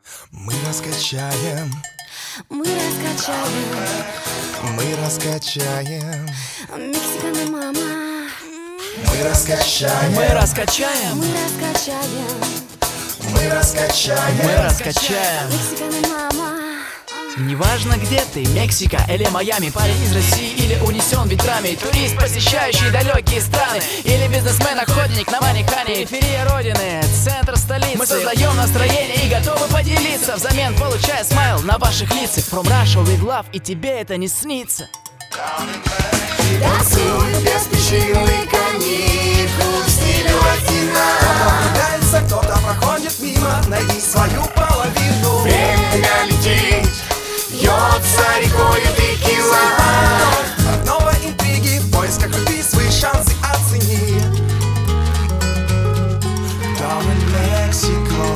Мы раскачаем, Мы раскачаем, мы раскачаем, Мексикана мама. мы раскачаем, Мы раскачаем, Мы раскачаем, мы раскачаем, мы раскачаем. Мексикана мама. Неважно где ты, Мексика или Майами, парень из России или унесен ветрами, турист, посещающий далекие страны, или бизнесмен-охотник на манекане. Периферия родины, центр столицы. Мы создаем настроение и готовы поделиться, взамен получая смайл на ваших лицах. From Russia with love, и тебе это не снится. Танцуй без причины каникул в стиле латино. Нравится, кто-то проходит мимо, найди свою половину. Время летит, льется рекою текила. От новой интриги в поисках любви свои шансы оцени. Down in Mexico.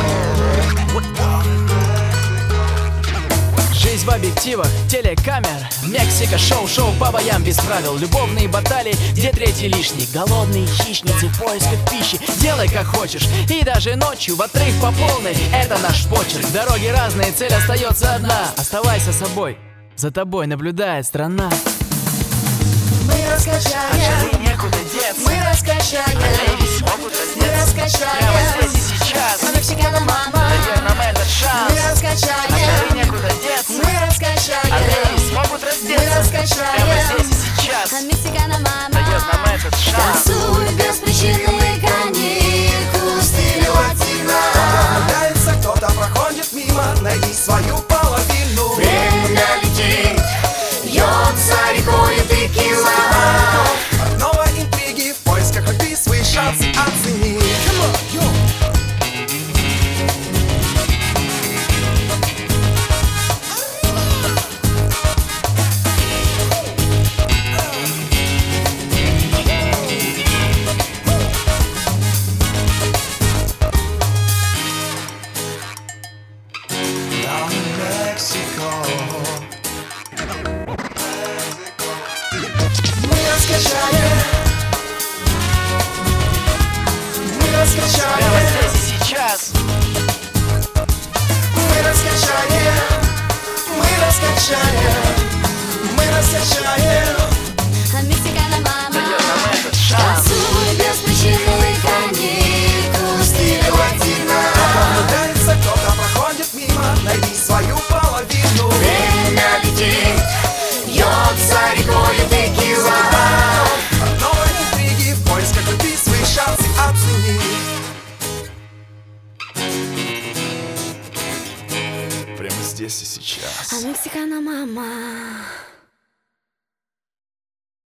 Жизнь в объективах, телекамер, Мексика, шоу по боям без правил, любовные баталии, где третий лишний, голодные хищницы в поисках пищи. Делай как хочешь, и даже ночью в отрыв по полной, это наш почерк. Дороги разные, цель остается одна. Оставайся собой, за тобой наблюдает страна. Мы раскачаем, Некуда деться, мы раскачаем, могут мы раскачаем. прямо здесь и сейчас. Мексикана мама. Дает нам этот шанс. Мы раскачаем, Некуда деться, мы раскачаем, могут мы раздеться. раскачаем. Здесь и сейчас. Мексикана мама. Дает нам этот шанс. Танцуй без причины каникул в стиле латино. Нравится, кто-то проходит мимо, найди свою половину. Время летит, льется рекою текила. От новой интриги в поисках любви свои шансы оцени. Down in Mexico. Мы раскачаем, мы Прямо раскачаем, здесь и сейчас. мы раскачаем, мы раскачаем, мы раскачаем. Мексикана мама. Дает нам этот шанс. Танцуй без причины каникул в стиле латино. Нравится, кто-то проходит мимо, найди свою половину. Время летит, льется рекою текила. От новой интриги в поисках любви свои шансы оцени. Прямо здесь и сейчас. Мексикана мама.